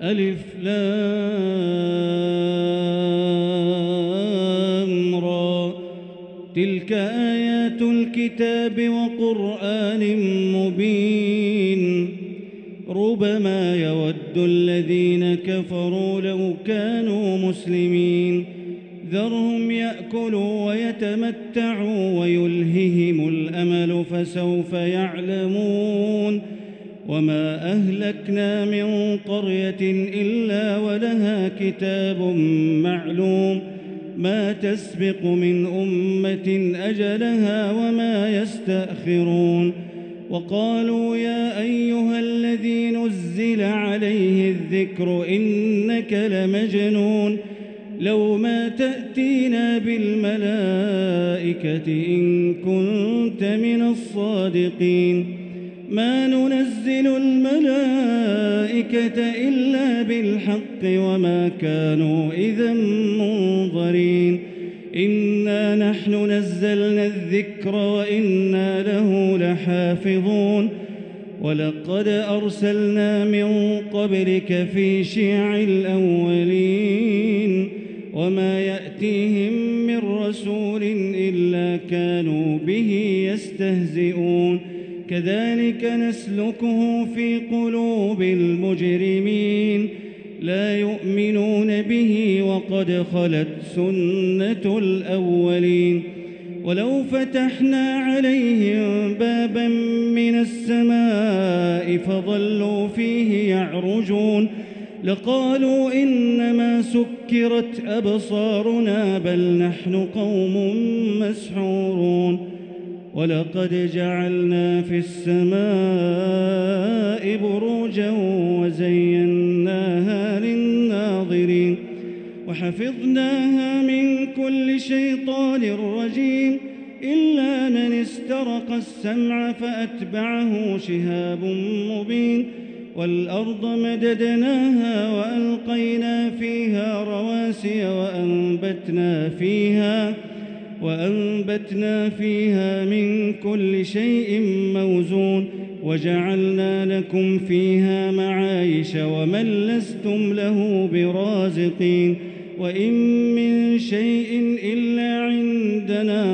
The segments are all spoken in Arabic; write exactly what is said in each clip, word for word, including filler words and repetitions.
ألف لام را. تلك آيات الكتاب وقرآن مبين. ربما يود الذين كفروا لو كانوا مسلمين. ذرهم يأكلوا ويتمتعوا ويلههم الأمل فسوف يعلمون. وما أهلكنا من قرية إلا ولها كتاب معلوم ما تسبق من أمة أجلها وما يستأخرون. وقالوا يا أيها الذي نزل عليه الذكر إنك لمجنون لو ما تأتينا بالملائكة إن كنت من الصادقين. ما ننزل الملائكة إلا بالحق وما كانوا إذا منظرين. إنا نحن نزلنا الذكر وإنا له لحافظون. ولقد أرسلنا من قبلك في شيع الأولين وما يأتيهم من رسول إلا كانوا به يستهزئون. كذلك نسلكه في قلوب المجرمين لا يؤمنون به وقد خلت سنة الأولين. ولو فتحنا عليهم بابا من السماء فظلوا فيه يعرجون لقالوا إنما سكرت أبصارنا بل نحن قوم مسحورون. ولقد جعلنا في السماء بروجا وزيناها للناظرين وحفظناها من كل شيطان رجيم إلا من استرق السمع فأتبعه شهاب مبين. والأرض مددناها وألقينا فيها رواسي وأنبتنا فيها وأنبتنا فيها من كل شيء موزون وجعلنا لكم فيها معايش ومن لستم له برازقين. وإن من شيء إلا عندنا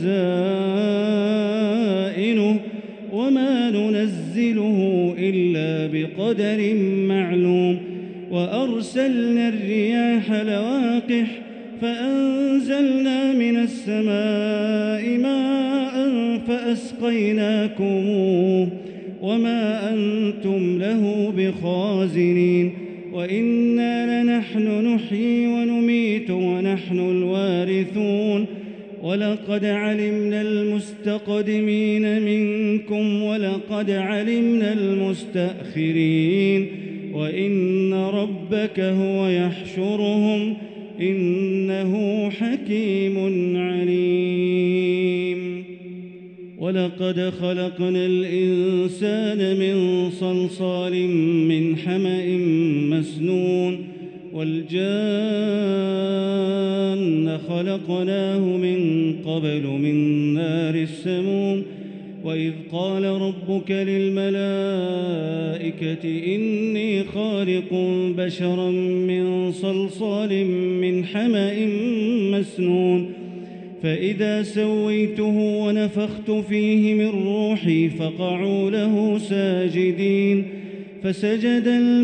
خزائنه وما ننزله إلا بقدر معلوم. وأرسلنا الرياح لواقح فأنزلنا من السماء ماء فأسقيناكموه وما أنتم له بخازنين. وإنا لنحن نحيي ونميت ونحن الوارثون. ولقد علمنا المستقدمين منكم ولقد علمنا المستأخرين. وإن ربك هو يحشرهم إنه حكيم عليم. ولقد خلقنا الإنسان من صلصال من حمأ مسنون والجان خلقناه من قبل من نار السموم. وإذ قال ربك للملائكة إني خالق بشرا من صلصال من حمأ مسنون فإذا سويته ونفخت فيه من روحي فقعوا له ساجدين. فسجد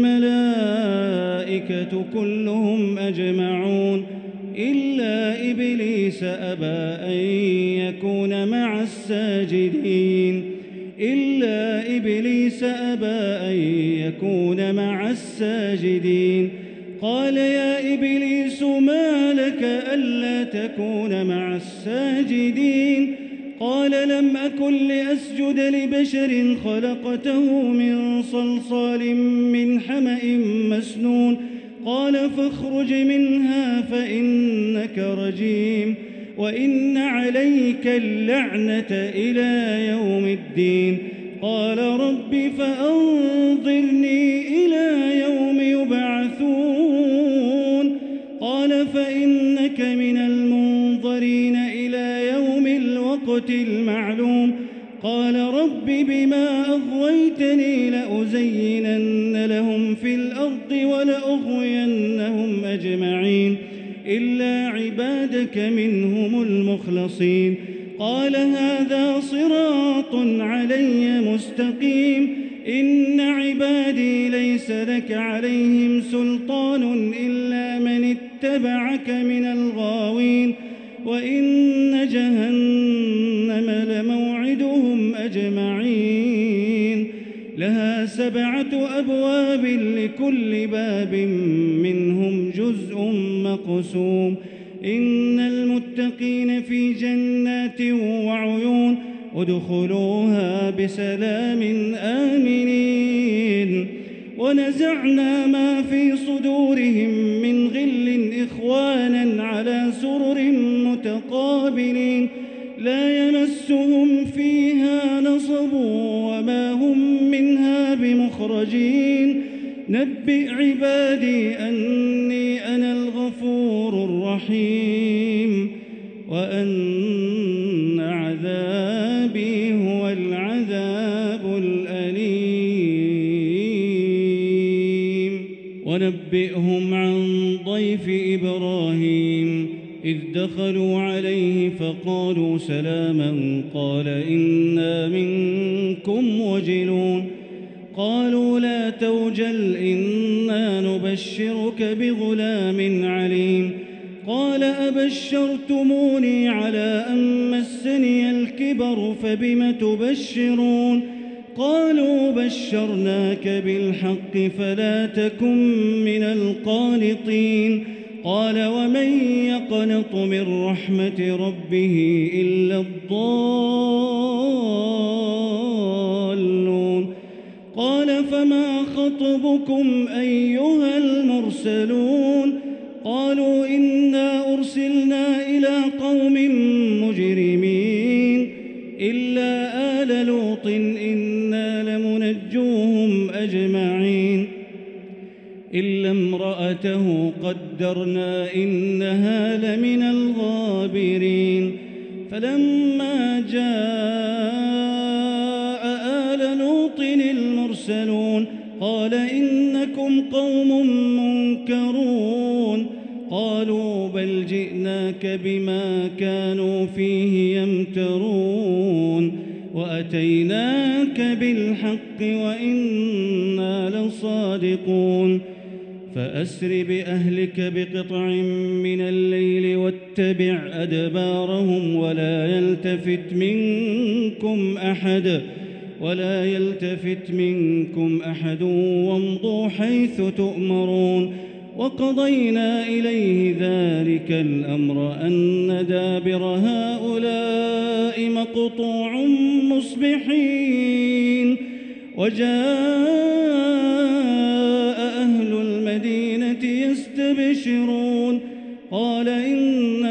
الملائكة كلهم أجمعون إلا إبليس أبى أن يكون مع الساجدين إلا إبليس أبى أن يكون مع الساجدين. قال يا إبليس ما لك ألا تكون مع الساجدين؟ قال لم أكن لأسجد لبشر خلقته من صلصال من حمأ مسنون. قال فاخرج منها فإنك رجيم وإن عليك اللعنة إلى يوم الدين. قال رب فأنظرني إلى يوم يبعثون. قال فإنك من المنظرين إلى يوم الوقت المعلوم. قال رب بما أغويتني لأزينن لهم في الأرض ولا لأغوينهم أجمعين إلا عبادك منهم المخلصين. قال هذا صراط علي مستقيم إن عبادي ليس لك عليهم سلطان إلا من اتبعك من الغاوين وإن جهنم لموعدهم أجمعين لها سبعة أبواب لكل باب منهم جزء مقسوم إن المتقين في جنات وعيون ادخلوها بسلام آمنين. ونزعنا ما في صدورهم من غل إخوانا على سرر متقابلين لا يمسهم فيها نصب وما هم منها بمخرجين. نبئ عبادي أني أنا الغفور الرحيم وأن عذابي هو العذاب الأليم. ونبئهم عن ضيف إبراهيم إذ دخلوا عليه فقالوا سلاما قال إنا منكم وجلون قالوا لا توجل إنا نبشرك بغلام عليم قال أبشرتموني على أن مسني الكبر فبم تبشرون قالوا بشرناك بالحق فلا تكن من القانطين قال ومن يقنط من رحمة ربه إلا الضالون قال فما خطبكم أيها المرسلون قالوا إنا أرسلنا إلى قوم مجرمين إلا آل لوط إنا لمنجوهم أجمعين إلا امرأته قدرنا إنها لمن الغابرين فلما جاء آل لوط المرسلون قال إنكم قوم منكرون قالوا بل جئناك بما كانوا فيه يمترون وأتيناك بالحق وإنا لصادقون فأسر بأهلك بقطع من الليل واتبع أدبارهم ولا يلتفت منكم أحد ولا يلتفت منكم أحد وامضوا حيث تؤمرون وقضينا إليه ذلك الأمر أن دابر هؤلاء مقطوع مصبحين وجاء أهل المدينة يستبشرون قال إن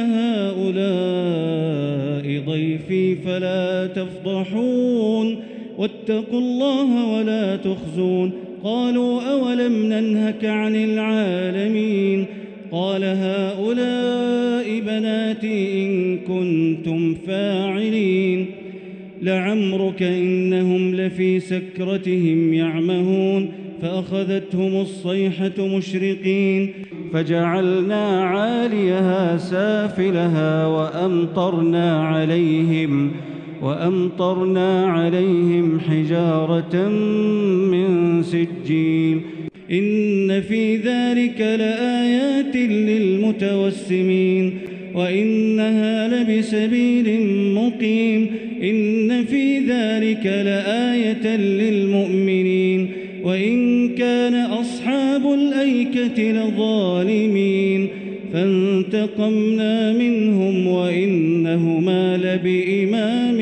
هؤلاء ضيفي فلا تفضحون واتقوا الله ولا تخزون قالوا أولم ننهك عن العالمين قال هؤلاء بناتي إن كنتم فاعلين لعمرك إنهم لفي سكرتهم يعمهون فأخذتهم الصيحة مشرقين فجعلنا عاليها سافلها وأمطرنا عليهم وأمطرنا عليهم حجارة من سجيل إن في ذلك لآيات للمتوسمين وإنها لبسبيل مقيم إن في ذلك لآية للمؤمنين وإن كان أصحاب الأيكة لظالمين فانتقمنا منهم وإنهما لبإمام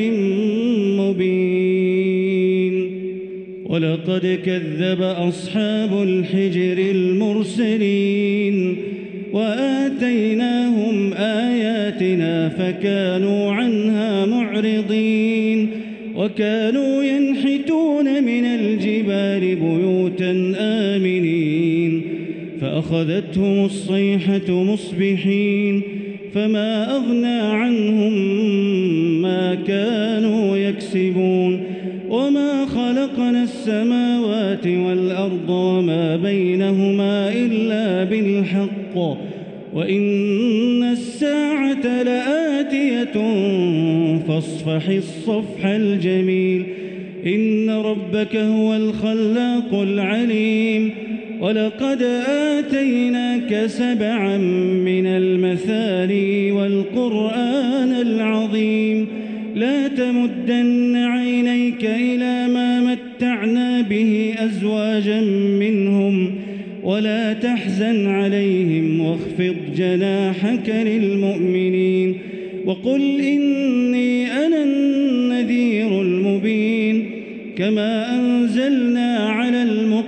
مبين ولقد كذب أصحاب الحجر المرسلين وآتيناهم آياتنا فكانوا عنها معرضين وكانوا ينحتون من الجبال بيوتا آمنين فأخذتهم الصيحة مصبحين فما أغنى عنهم ما كانوا يكسبون وما خلقنا السماوات والأرض وما بينهما إلا بالحق وإن الساعة لآتية فاصفح الصفح الجميل إن ربك هو الخلاق العليم ولقد آتيناك سبعا من المثاني والقرآن العظيم لا تمدن عينيك إلى ما متعنا به أزواجا منهم ولا تحزن عليهم واخفض جناحك للمؤمنين وقل إني أنا النذير المبين كما أنزلنا على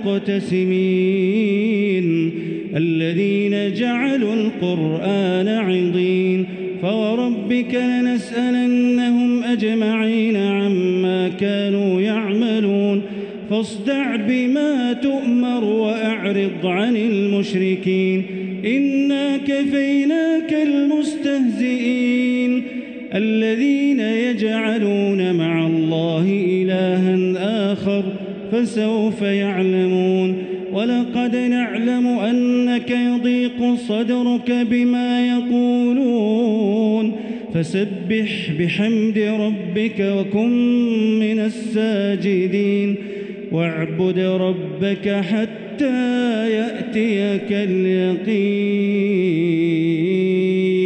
المقتسمين الذين جعلوا القرآن عضين فوربك لنسألنهم أجمعين عما كانوا يعملون فاصدع بما تؤمر وأعرض عن المشركين إنا كفيناك المستهزئين الذين يجعلون مع الله إلها آخر فسوف يعلمون ولقد نعلم أنك يضيق صدرك بما يقولون فسبح بحمد ربك وكن من الساجدين واعبد ربك حتى يأتيك اليقين.